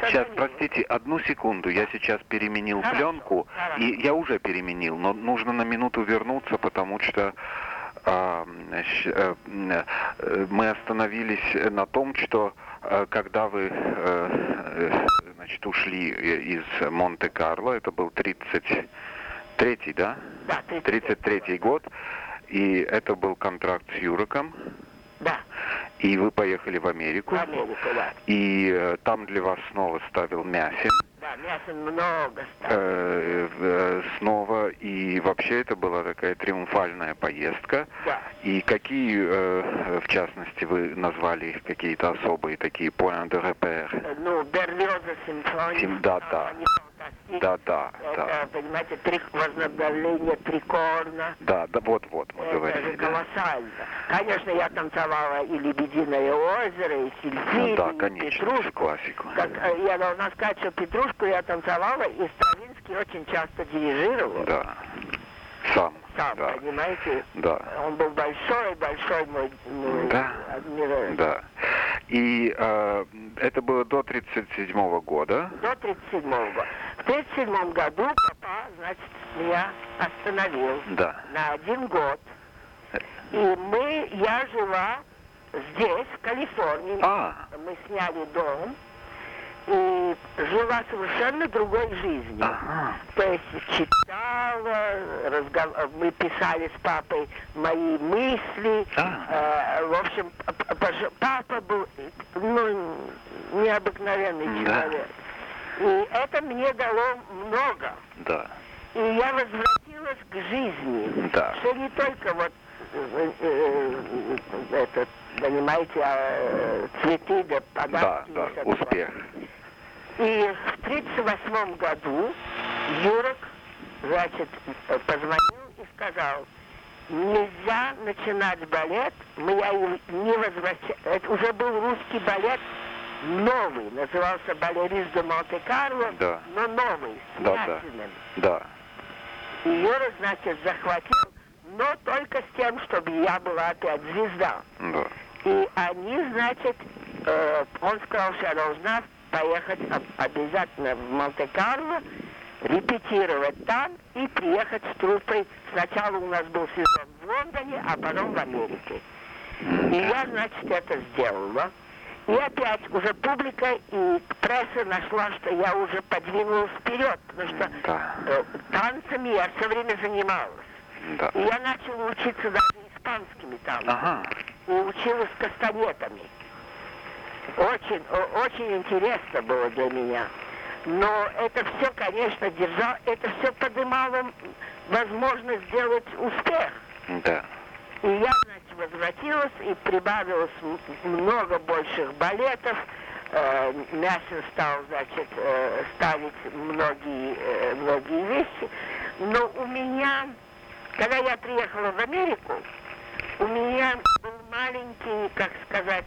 Сейчас, простите, одну секунду. Я сейчас переменил пленку. И я уже переменил, но нужно на минуту вернуться, потому что мы остановились на том, что когда вы ушли из Монте-Карло, это был 33-й, да? Да, 33-й год, и это был контракт с Юроком. Да. И вы поехали в Америку. В Америку, да. И там для вас снова ставил Мясин. Да, Мясин много ставил. Снова. И вообще это была такая триумфальная поездка. Да. И какие, в частности, вы назвали какие-то особые такие points de repère? Ну, Берлиоза симфония. Да. Это, понимаете, возобновление трикорна. Да, вот, мы говорили. Это же колоссально. Конечно, я танцевала и «Лебединое озеро», и «Сильфиды», да, и конечно, «Петрушку». Классику. Я должна сказать, что «Петрушку» я танцевала, и Стравинский очень часто дирижировал. Да. Сам, да. Понимаете? Да. Он был большой мой адмирал. Да. И это было до 1937 года. До 1937 года. В 1937 году папа, значит, меня остановил на 1 год. И я жила здесь, в Калифорнии. Мы сняли дом. И жила совершенно другой жизнью. То есть читала, мы писали с папой мои мысли. В общем, папа был необыкновенный человек. И это мне дало много. Да. И я возвратилась к жизни. Да. Что не только вот понимаете, цветы да подарки. Да, успех. И в 1938 году Юрок, значит, позвонил и сказал: нельзя начинать балет, я не возвращаю. Это уже был русский балет, новый, назывался «Балерис де Монте-Карло», но новый, с Мясиным. Да. И Юрок, значит, захватил, но только с тем, чтобы я была опять звезда. Да. И они, значит, он сказал, что я должна поехать обязательно в Монте-Карло, репетировать там и приехать с труппой. Сначала у нас был сезон в Лондоне, а потом в Америке. И я, значит, это сделала. И опять уже публика и пресса нашла, что я уже подвинулась вперед, потому что танцами я все время занималась. Да. И я начала учиться даже испанскими танцами. И училась кастанетами. Очень, очень интересно было для меня. Но это все, конечно, это все поднимало возможность сделать успех. Да. И я, значит, возвратилась и прибавилось много больших балетов. Мясин стал, значит, ставить многие вещи. Но у меня, когда я приехала в Америку, у меня был маленький, как сказать,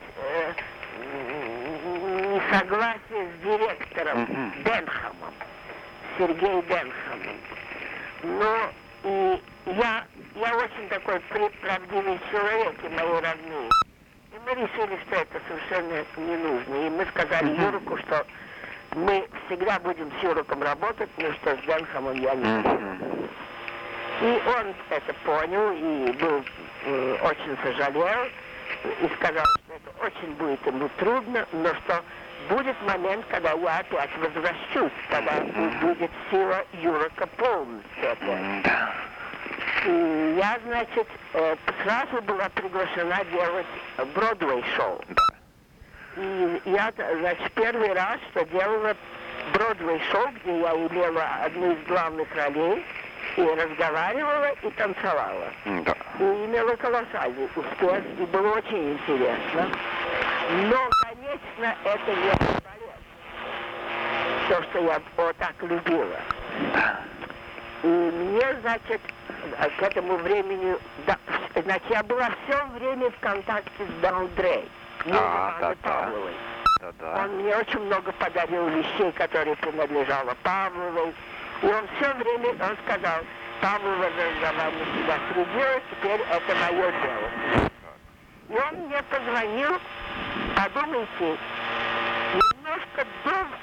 несогласие с директором Денхамом, Сергеем Денхамом. Но и я очень такой правдивый человек, и мои родные. И мы решили, что это совершенно не нужно. И мы сказали Юроку, что мы всегда будем с Юроком работать, но что с Денхамом я не буду. И он это понял и был очень сожалел. И сказал, что это очень будет ему трудно, но что будет момент, когда я опять возвращусь, когда будет сила Юрока полностью опять. И я, значит, сразу была приглашена делать Бродвей-шоу. И я, значит, первый раз, что делала Бродвей-шоу, где я имела одну из главных ролей, и разговаривала, и танцевала. Да. И имела колоссальный успех, и было очень интересно. Но, конечно, это не балет. То, что я вот так любила. И мне, значит, к этому времени, значит, я была все время в контакте с Далдрей, Павловой. Он мне очень много подарил вещей, которые принадлежало Павловой. И он все время, он сказал: Павлова за вами всегда следила, теперь это мое дело. И он мне позвонил, подумайте, немножко до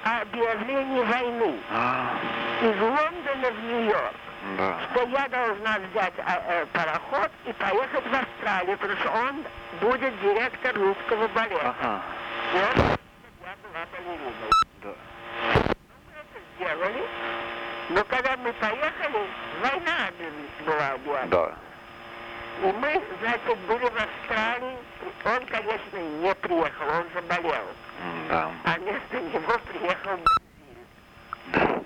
объявление войны из Лондона в Нью-Йорк. Да. Что я должна взять пароход и поехать в Австралию, потому что он будет директор русского балета. Ага. И он, я была балериной. Да. Мы это сделали, но когда мы поехали, война была объявлена. Да. И мы, значит, были в Австралии. Он, конечно, не приехал, он заболел. Да. А вместо него приехал Бразиль.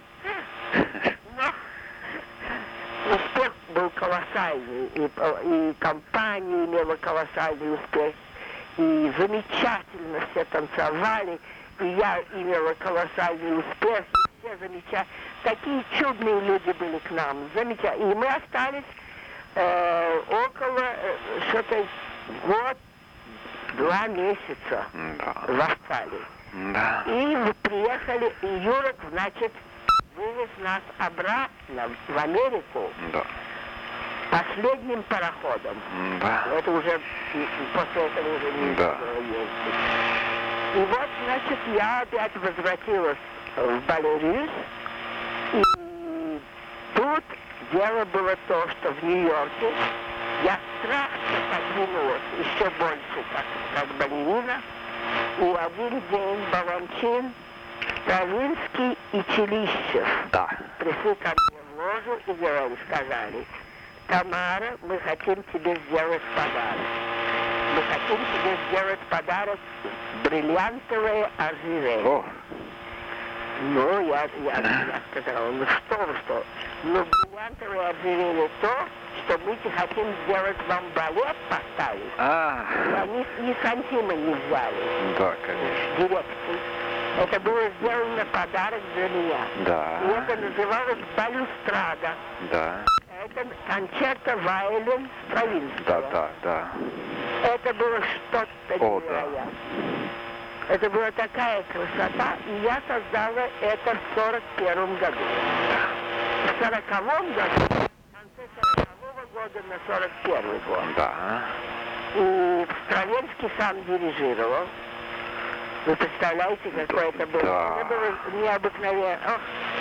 Но успех был колоссальный, и компания имела колоссальный успех, и замечательно все танцевали, и я имела колоссальный успех, и все замечательно. Такие чудные люди были к нам, замечательно. И мы остались около что-то год, 2 месяца в Австралии. Да. И мы приехали, и Юрок, значит, вывез нас обратно в Америку последним пароходом. Да. Это уже после этого уже не Да. было ездить. И вот, значит, я опять возвратилась в Балерис, и тут дело было то, что в Нью-Йорке я страшно подвинулась еще больше, как балерина. И один день Баланчин, Стравинский и Челищев пришли ко мне в ложу и сказали: Тамара, мы хотим тебе сделать подарок. Мы хотим тебе сделать подарок бриллиантовое ожерелье. Ну, я сказала: ну что? Ну, бриллиантовое ожерелье то, что мы хотим сделать вам балет поставить. И они ни сантима не взяли. Да, конечно. Дирекции. Это было сделано подарок для меня. Да. И это называлось балюстрада. Да. Это концерто Вайолин Стравинского. Да. Это было что-то невероятное. Это была такая красота, и я создала это в 41 году. В 40-м году, в конце 40-го года на 41 год. Да. И Стравинский сам дирижировал. Вы представляете, какое это было? Да. Это было необыкновенно.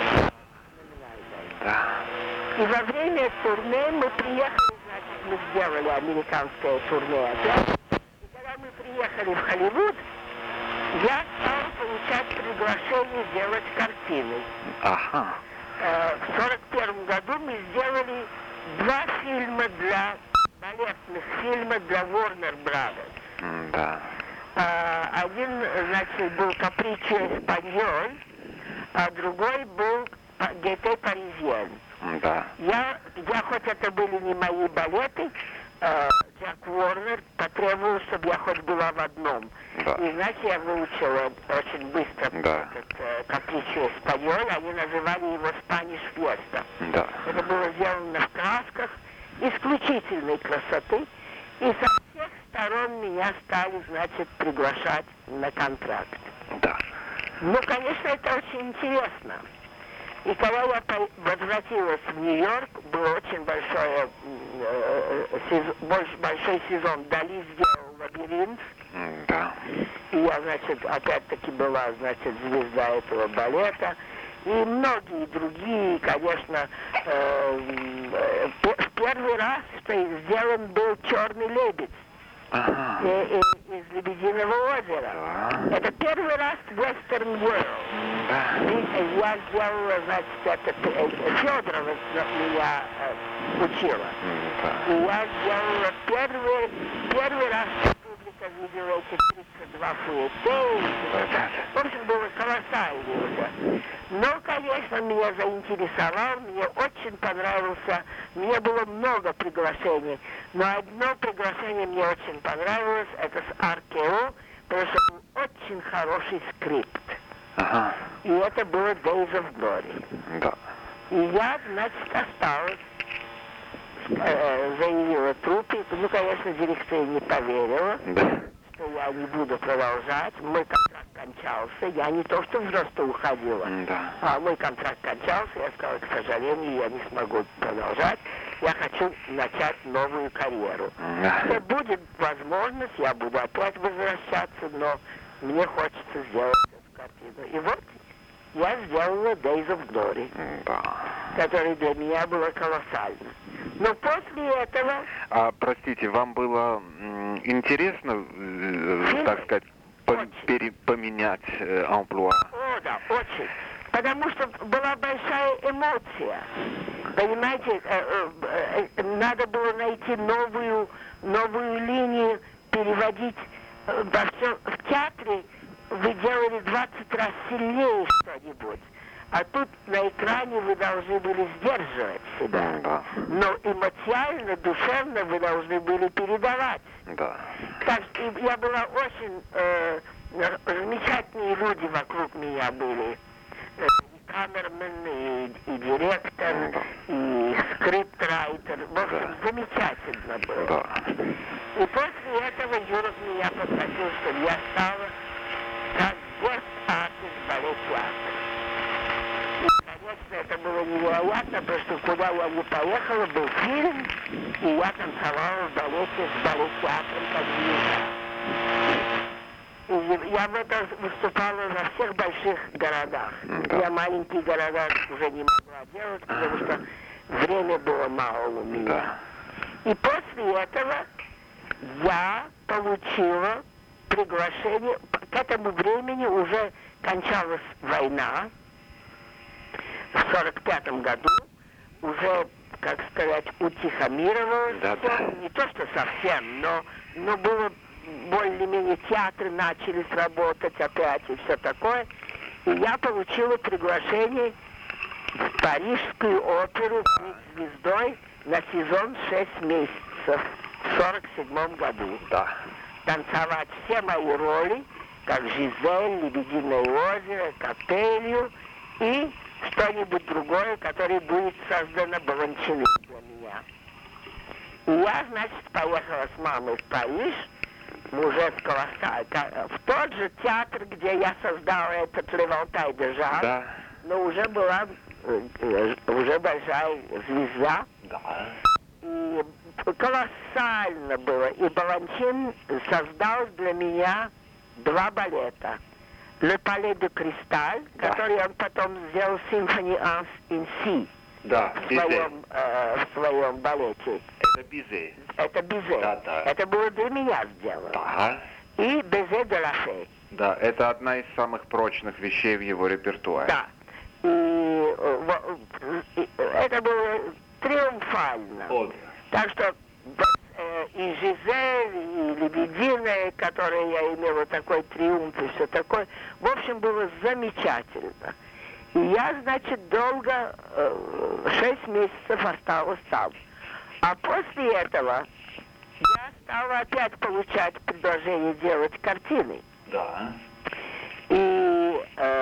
Да. И во время турне мы приехали, значит, мы сделали американское турне опять. И когда мы приехали в Холливуд, я стала получать приглашение делать картины. Ага. В 41 году мы сделали 2 фильма балетных фильма для Warner Brothers. Да. Один, значит, был «Капричо Эспаньоль», а другой был «Гете Паризьен». Да. Я, хоть это были не мои балеты, Джек Уорнер потребовал, чтобы я хоть была в одном. Да. И, знаете, я выучила очень быстро этот «Капричо Эспаньоль», они называли его «Спаниш Фьеста». Да. Это было сделано в красках исключительной красоты, и со всех сторон меня стали, значит, приглашать на контракт. Да. Ну, конечно, это очень интересно. И когда я возвратилась в Нью-Йорк, был очень большой сезон. Дали сделал «Лабиринт». Да. И я, значит, опять-таки была, значит, звезда этого балета. И многие другие, конечно, в первый раз, что сделан был «Черный лебедь». Из «Лебединого озера». Да. Это первый раз в Western World. Да. И я сделала, значит, это Федорова меня учила. Да. И я сделала первый раз публика видела эти 32 фуэте. В общем, было колоссально уже. Но, конечно, меня заинтересовал, мне очень понравился, мне было много приглашений, но одно приглашение мне очень понравилось, это с РКО, потому что был очень хороший скрипт. Ага. И это было Days of Glory. Да. И я, значит, осталась, заявила труппе, ну, конечно, дирекция не поверила. Да. Что я не буду продолжать. Мой контракт кончался. Я не то, что просто уходила. Да. А мой контракт кончался. Я сказала: к сожалению, я не смогу продолжать. Я хочу начать новую карьеру. Да. Если будет возможность, я буду опять возвращаться, но мне хочется сделать эту картину. И вот я сделала Days of Glory, Да. который для меня было колоссально. Но после этого... Простите, вам было интересно, так сказать, поменять амплуа? О, да, очень. Потому что была большая эмоция. Понимаете, надо было найти новую линию, переводить во всем. В театре вы делали 20 раз сильнее что-нибудь. А тут на экране вы должны были сдерживать себя. Да. Но эмоционально, душевно вы должны были передавать. Да. Так что я была очень... замечательные люди вокруг меня были. И камермен, и директор, и скриптрайтер. В общем, замечательно было. Да. И после этого Юров меня попросил, чтобы я стала как гест-артист балет-театра. Конечно, это было невероятно, потому что куда я не поехала, был фильм, и я танцевала в балете с балет-театром как звезда. И я в этом выступала во всех больших городах. Да. Я маленькие города уже не могла делать, потому что время было мало у меня. Да. И после этого я получила приглашение. К этому времени уже кончалась война. В 1945 году уже, как сказать, утихомировалось. Да, да. Не то, что совсем, но было более-менее, театры начали работать опять и все такое. И я получила приглашение в Парижскую оперу «Быть звездой» на сезон 6 месяцев в 1947 году. Да. Танцевать все мои роли, как Жизель, «Лебединое озеро», «Капелью» и что-нибудь другое, которое будет создано Баланчиным для меня. И я, значит, поехала с мамой в Париж, уже в тот же театр, где я создала этот «Левалтай де Жар», Да. но уже была уже большая звезда. Да. И колоссально было. И Баланчин создал для меня 2 балета. «Le Palais de Cristal», Да. который он потом сделал «Symphony in C» Да. в своем балете. Это Бизе. Это Бизе. Да, да. Это было для меня сделано. Да. И «Безе де ла Фе». Да, это одна из самых прочных вещей в его репертуаре. Да. И это было триумфально. Вот. Так что и Жизель, и Лебединая, которые я имела такой триумф и все такое, в общем, было замечательно. И я, значит, долго, 6 месяцев осталась там. А после этого я стала опять получать предложение делать картины. Да. И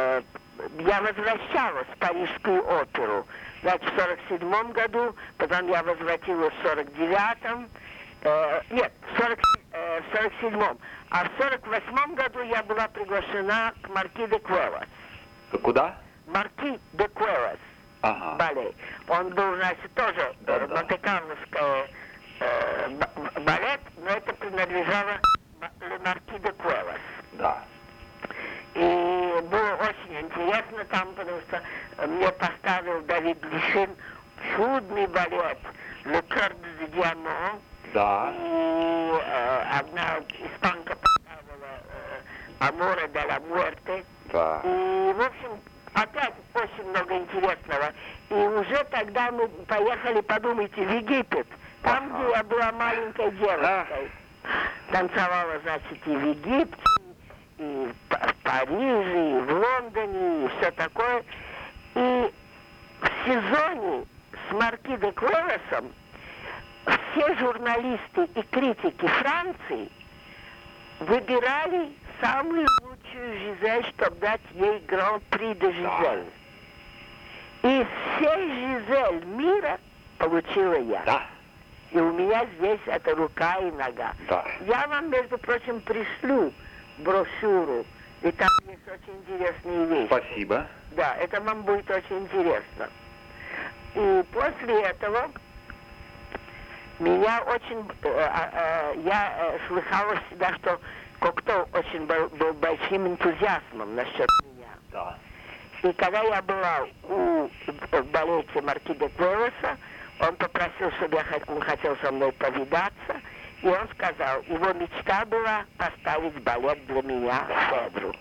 я возвращалась в Парижскую оперу. Значит, в 1947 году, потом я возвратилась в 1949-м, нет, в 1947-м. А в 1948 году я была приглашена к Марки де Куэлас. Куда? Марки де Куэлас. Ага. Балет. Он был, значит, тоже монте-карловский балет, но это принадлежало Ле Марки де Куэлас. Да. И было очень интересно там, потому что мне поставил Давид Лишин чудный балет «Le Cœur du Diamant». Да. И одна испанка поставила «Amore de la Muerte». Да. И, в общем, опять очень много интересного. И уже тогда мы поехали, подумайте, в Египет. Там, где я была маленькой девочкой. Танцевала, значит, и в Египте, и в Париже, и в Лондоне, и все такое. И в сезоне с Марки де Куэласом все журналисты и критики Франции выбирали самую лучшую Жизель, чтобы дать ей гран-при де Жизель. И всей Жизель мира получила я. Да. И у меня здесь это рука и нога. Да. Я вам, между прочим, пришлю брошюру, и там есть очень интересные вещи. Спасибо. Да, это вам будет очень интересно. И после этого меня очень... я слыхала всегда, что Кокто очень был большим энтузиазмом насчет меня. Да. И когда я была в балете Марки де Куэлоса, он попросил, чтобы он хотел со мной повидаться, и он сказал, его мечта была поставить балет для меня Федру.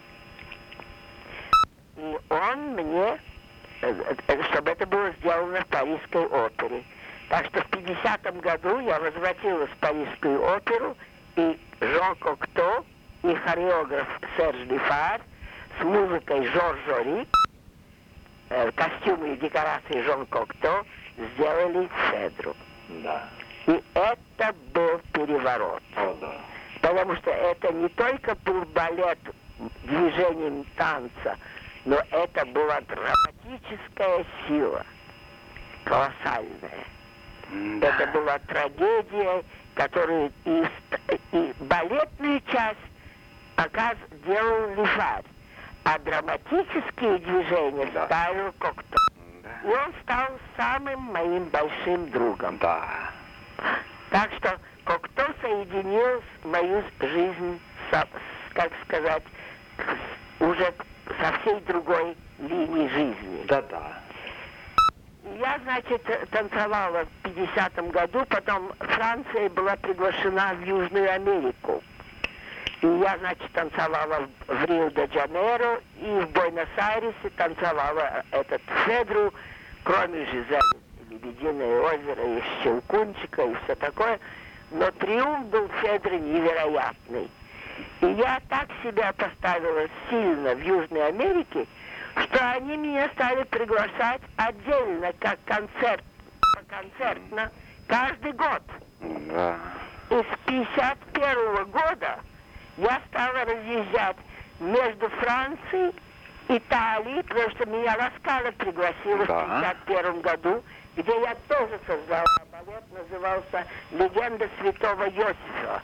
И он мне, чтобы это было сделано в Парижской опере. Так что в 50-м году я возвратилась в Парижскую оперу, и Жан Кокто, и хореограф Серж Лифар с музыкой Жоржо Рик, костюмы и декорации Жан Кокто сделали Федру. Да. И это был переворот. О, да. Потому что это не только был балет движением танца, но это была драматическая сила, колоссальная. Да. Это была трагедия, которую и балетную часть делал Лифар, а драматические движения ставил Кокто. И он стал самым моим большим другом. Да. Так что Кокто соединил мою жизнь, как сказать, уже со всей другой линии жизни. Да-да. Я, значит, танцевала в 50-м году, потом Франция была приглашена в Южную Америку. И я, значит, танцевала в Рио-де-Джанейро и в Буэнос-Айресе танцевала этот Федру, кроме Жизели, Лебединое озеро и Щелкунчика и все такое. Но триумф был Федры невероятный. И я так себя поставила сильно в Южной Америке, что они меня стали приглашать отдельно, как концертно, каждый год. Да. И с 51 года я стала разъезжать между Францией и Италией, потому что меня Ласкала пригласила в 51 году, где я тоже создала балет, назывался «Легенда святого Иосифа».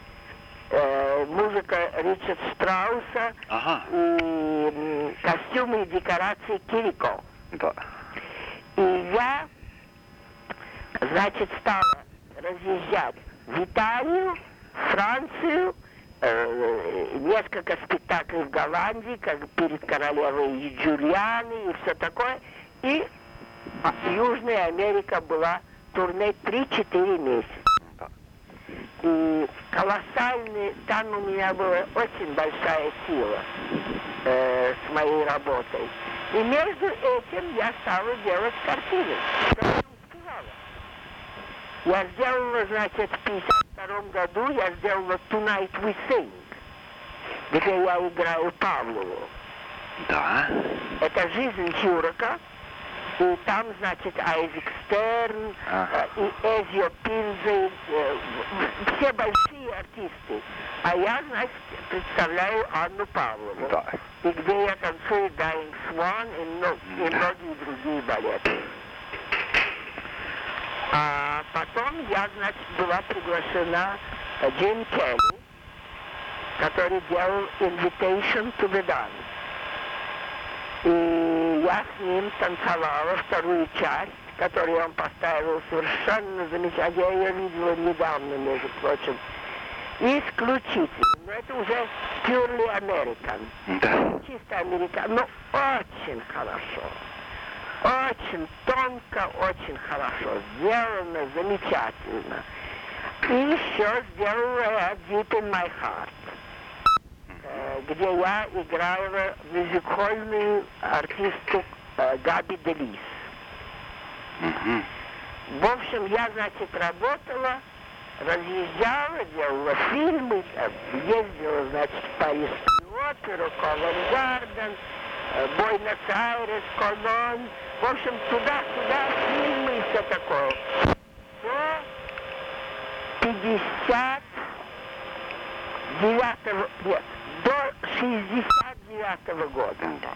Музыка Ричарда Штрауса и костюмы и декорации Кирико. Да. И я, значит, стала разъезжать в Италию, Францию, несколько спектаклей в Голландии, как перед королевой Джулианой и все такое. И Южная Америка была турне 3-4 месяца. И колоссальный, там у меня была очень большая сила с моей работой. И между этим я стала делать картины. Я сделала, значит, в 52 году я сделала «Tonight We Sing», где я играю Павлову. Да. Это «Жизнь Чурака». И там, значит, Айзек Стерн, и Эзио Пинзе, все большие артисты. А я, значит, представляю Анну Павлову. Да. И где я танцую Dying Swan и многие другие балеты. А потом я, значит, была приглашена Джим Келли, который делал Invitation to the Dance. И я с ним танцевала вторую часть, которую он поставил совершенно замечательно. Я ее видела недавно, между прочим. Исключительно. Но это уже purely American. Да. Чисто американ. Но очень хорошо. Очень тонко, очень хорошо. Сделано замечательно. И еще сделала я Deep in My Heart, где я играла мюзик-хольную артистку Габи Делис. В общем, я, значит, работала, разъезжала, делала фильмы, ездила, значит, в Парижскую оперу, Ковент-Гарден, Буэнос-Айрес, Колон. В общем, туда-сюда, фильмы и все такое. До 69 года.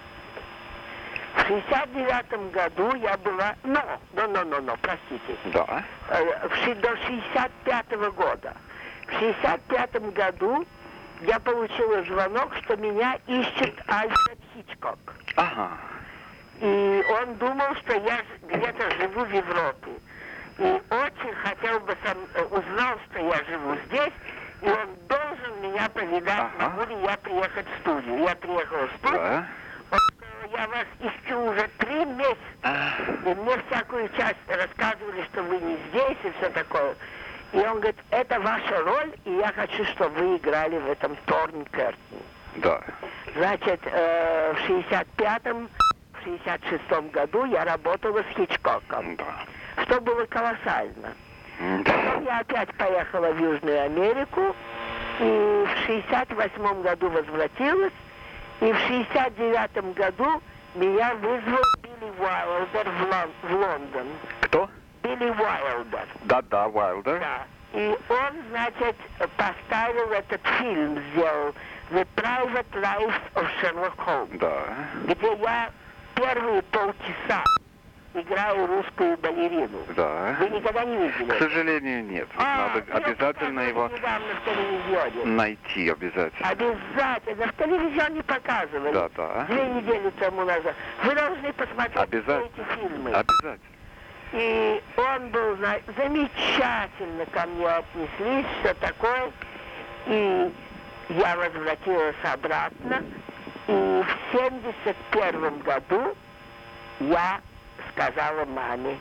В 69 году я была... простите. Да. До 65 года. В 65 году я получила звонок, что меня ищет Альфред Хичкок. Ага. И он думал, что я где-то живу в Европе. И очень хотел бы узнал, что я живу здесь, и он должен меня повидать, могу ли я приехать в студию. Я приехала в студию, он сказал, я вас вас ищу уже 3 месяца. И мне всякую часть рассказывали, что вы не здесь и все такое. И он говорит, это ваша роль, и я хочу, чтобы вы играли в этом Торн Кертон. Да. Значит, в 65-м, в 66-м году я работала с Хичкоком. Да. Что было колоссально. Да. Потом я опять поехала в Южную Америку, и в 68 году возвратилась, и в 69 году меня вызвал Билли Уайлдер в Лондон. Кто? Билли Уайлдер. Да, Уайлдер. Да. И он, значит, поставил этот фильм, сделал The Private Life of Sherlock Holmes, Да. где я первые полчаса играю русскую балерину. Да. Вы никогда не видели? К сожалению, нет. Надо ее обязательно его недавно в телевизионе. найти обязательно. Обязательно. В телевизионе показывали. Да, да. 2 недели тому назад. Вы должны посмотреть все Обязательно. эти фильмы. Обязательно. И он был, замечательно ко мне отнеслись, все такое. И я возвратилась обратно. И в 71 году я сказала маме,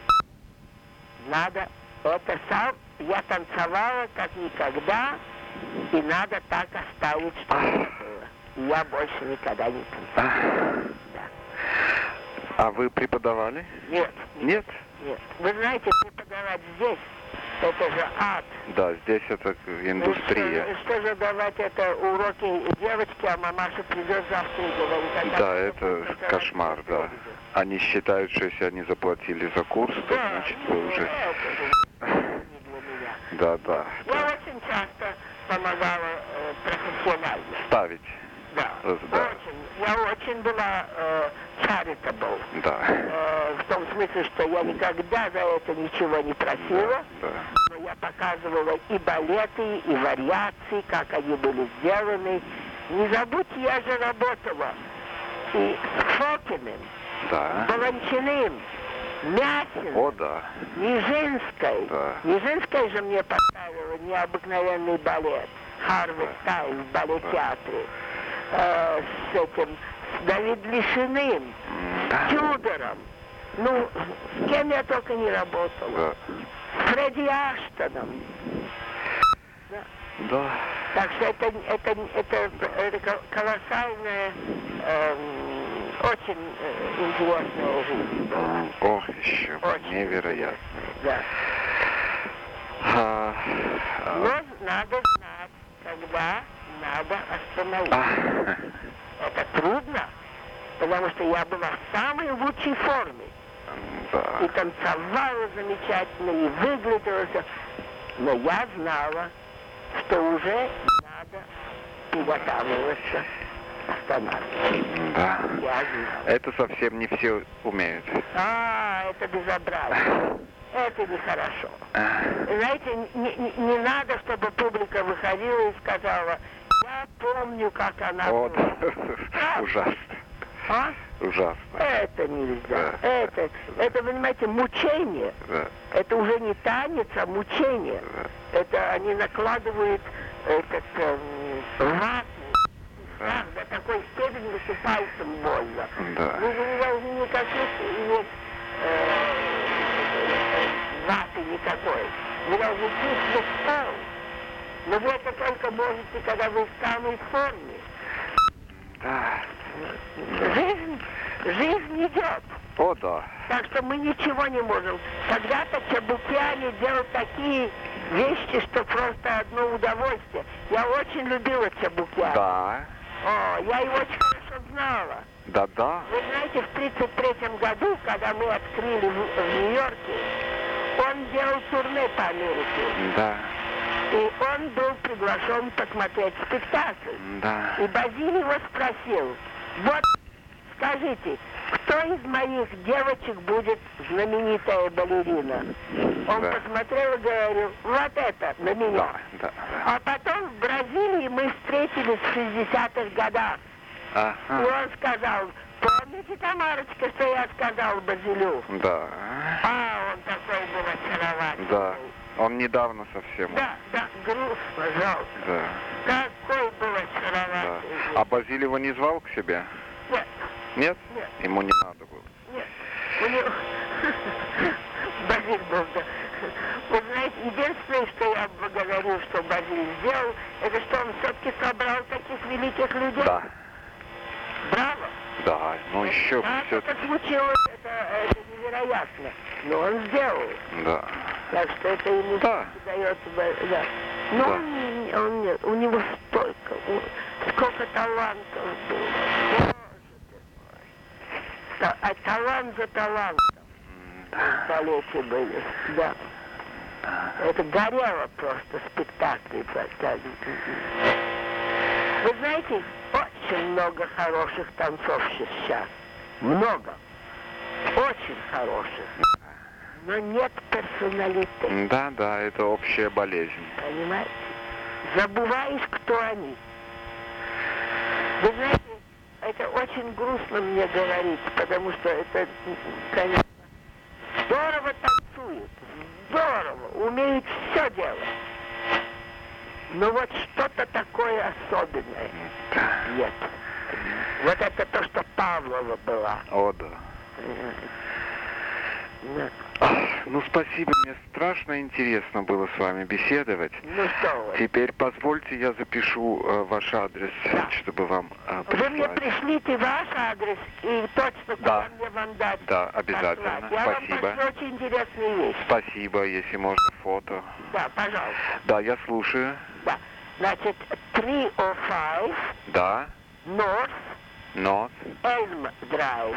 надо это сам, я танцевала как никогда, и надо так оставить, чтобы это было. И я больше никогда не танцевала. Да. А вы преподавали? Нет. Нет? Нет. Вы знаете, преподавать здесь, это же ад. Да, здесь это индустрия. Что же давать это уроки девочки, а мамаша придет завтра и говорит, Да, это кошмар, да. Они считают, что если они заплатили за курс, то да, значит вы уже... не для меня. Да, да. Я очень часто помогала профессионально. Ставить. Да. Да. Очень. Я очень была charitable. Да. В том смысле, что я никогда за это ничего не просила. Да. Но я показывала и балеты, и вариации, как они были сделаны. Не забудьте, я же работала и с Фокиным, Да. Баланчиным, Мясиным, О, да. Нижинской. Да. Нижинская же мне поставила необыкновенный балет. Харви Стайл в балет-театре. С этим, с Давидлишиным, с Тюдором. Ну, с кем я только не работала. Да. С Фредди Аштоном. Да. Да. Так что это колоссальная, очень интересная жизнь. Ох, еще Очень невероятно. Да. А, Но надо знать, когда надо остановиться. Это трудно, потому что я была в самой лучшей форме. И да. танцевала замечательно, и выглядела все. Но я знала, что уже надо приготавливаться, останавливаться. Да. Я знала. Это совсем не все умеют. Это безобразие. Это нехорошо. Знаете, не надо, чтобы публика выходила и сказала, я помню, как она Вот. была. Ужасно. А? Ужасно. Это нельзя. Да. Это, понимаете, мучение. Да. Это уже не танец, а мучение. Да. Это они накладывают этот вату. Да. До такой степени, что пальцем больно. Да. Вы не должны никаких иметь ваты никакой. Вы должны чувствовать пол. Но вы это только можете, когда вы в самой форме. Да. Жизнь идет. О, да. Так что мы ничего не можем. Когда-то Чебукиани делал такие вещи, что просто одно удовольствие. Я очень любила Чебукиани. Да. Я его очень хорошо знала. Да-да. Вы знаете, в 1933 году, когда мы открыли в Нью-Йорке, он делал турне по Америке. Да. И он был приглашен посмотреть спектакль. Да. И Базилий его спросил, вот скажите, кто из моих девочек будет знаменитая балерина? Он Да. посмотрел и говорил, вот это, на меня. Да. Да. А потом в Бразилии мы встретились в 60-х годах. И Ага. он сказал, помните, Тамарочка, что я сказал Базилю? Да. Он такой был очаровательный. Да. Он недавно совсем. Да, грустно, жалко. Да. Какой был Да. очаровательный. А Базиль его не звал к себе? Нет, Нет? Нет. Ему не надо было. Нет. У него... Базиль был, да. Вы знаете, единственное, что я благодарю, что Базиль сделал, это что он все-таки собрал таких великих людей. Да. Браво! Да, ну еще Как все. это случилось, это невероятно. Но он сделал. Да. Так что это ему Да. дается, да. Но Да. он нет, у него столько, сколько талантов было. Боже ты мой. А талант за талантом. Столетия были, да. Это горело просто спектакли. Вы знаете, очень много хороших танцовщиц сейчас. Много. Очень хороших. Но нет персоналитета. Да, да, это общая болезнь. Понимаете? Забываешь, кто они. Вы знаете, это очень грустно мне говорить, потому что это, конечно, здорово танцуют, здорово, умеют все делать. Но вот что-то такое особенное нет. Вот это то, что Павлова была. О, да. Да. Ну, спасибо, мне страшно интересно было с вами беседовать. Ну что вы. Теперь позвольте, я запишу ваш адрес, Да. чтобы вам Вы мне прислать. пришлите ваш адрес и точно Да. куда мне вам дать. Да, обязательно. послать. Я Спасибо. вам пошлю очень интересные вещи. Спасибо, если можно, фото. Да, пожалуйста. Да, я слушаю. Да. Значит, 305 Да, North North, Elm Drive.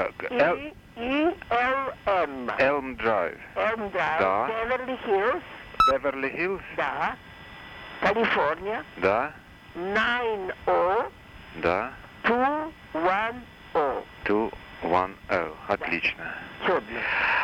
Elm. Elm Drive, Elm Drive. Да. Beverly Hills. Beverly Hills, Да. Калифорния. да, 90210. да, 210. Отлично. Чудно.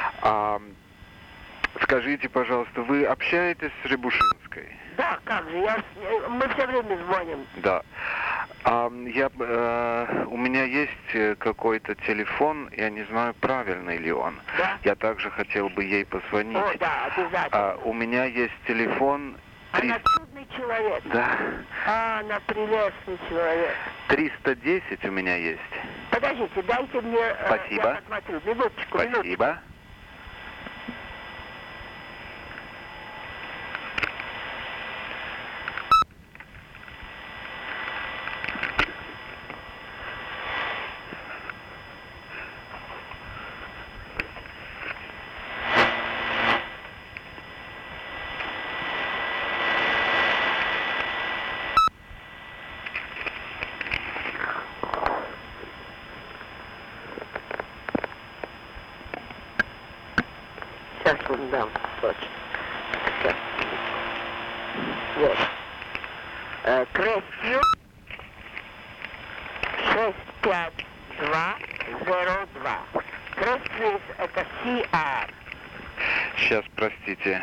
Скажите, пожалуйста, вы общаетесь с Рябушинской? Да, как же, мы все время звоним. Да. У меня есть какой-то телефон, я не знаю, правильный ли он. Да? Я также хотел бы ей позвонить. О, да, обязательно. У меня есть телефон... Она чудный человек. Да. Она прелестный человек. 310 у меня есть. Подождите, дайте мне... Спасибо. Я посмотрю. Минуточку, минуточку. Спасибо. Сейчас вам дам точно. Сейчас. Вот. Крестью 65202. Крестью это CR. Сейчас, простите.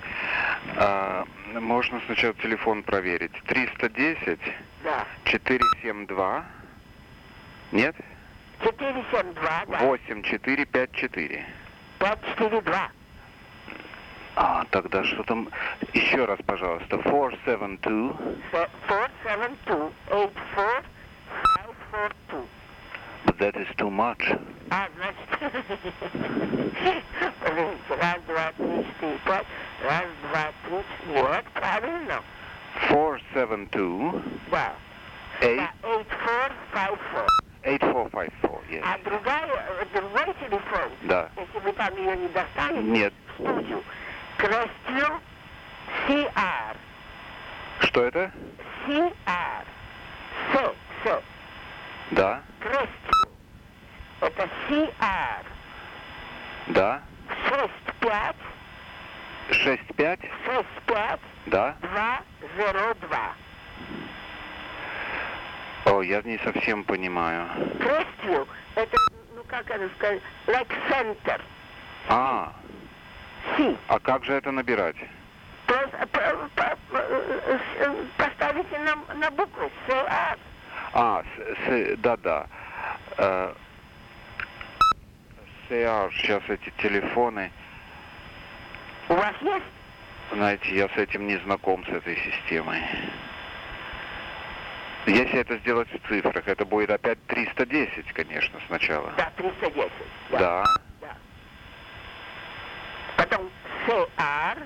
Можно сначала телефон проверить. 310 Да. 472. Нет? 472, да. 8454. 542. Тогда что там? Еще раз, пожалуйста. 472. 472 84542. But that is too much. Значит, раз, два, три, четыре, пять, раз, два, три, вот, правильно. 472 Да. 8454. 8454. Yes. А другой телефон, Да. если вы там ее не достанете, Нет. в студию, Крестью CR. Что это? CR. Все. Да. Крестью. Это CR. Да. 65 65. 65 Да. 202. О, я не совсем понимаю. Крестью, это, ну как это сказать, like center. C. А как же это набирать? Поставите на буквы CR. Да. CR, сейчас эти телефоны. У вас есть? Знаете, я с этим не знаком, с этой системой. Если это сделать в цифрах, это будет опять 310, конечно, сначала. Да, 310. Да. Да. Потом CR.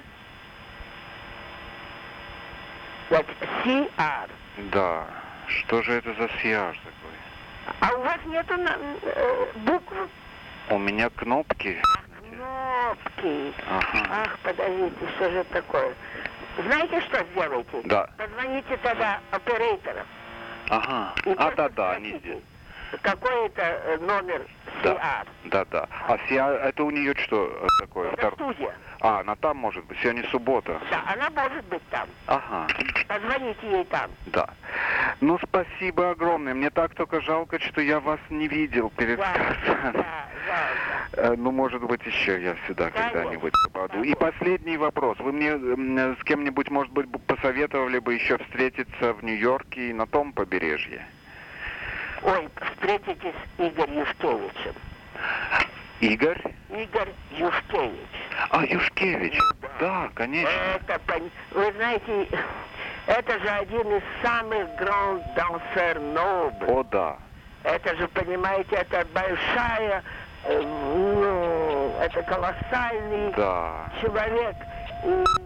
Вот CR. Да. Что же это за CR такой? А у вас нету букв? У меня кнопки. Кнопки. Ага. Ах, подождите, что же это такое? Знаете, что сделайте? Да. Позвоните тогда операторам. Ага. И просто Да, они спросите, здесь. какой это номер CR? Да. А CR, это у нее что такое? Это студия. А, она там может быть. Сегодня суббота. Да, она может быть там. Ага. Позвоните ей там. Да. Ну, спасибо огромное. Мне так только жалко, что я вас не видел перед концертом. Да, жалко. Ну, может быть, еще я сюда Конечно. когда-нибудь попаду. И последний вопрос. Вы мне с кем-нибудь, может быть, посоветовали бы еще встретиться в Нью-Йорке и на том побережье? Ой, встретитесь с Игорем Юшкевичем. Игорь? Игорь Юшкевич. А, Юшкевич. Да, конечно. Вы знаете, это же один из самых гранд дансер Нобель. О, да. Это же, понимаете, это большая, это колоссальный Да. человек. И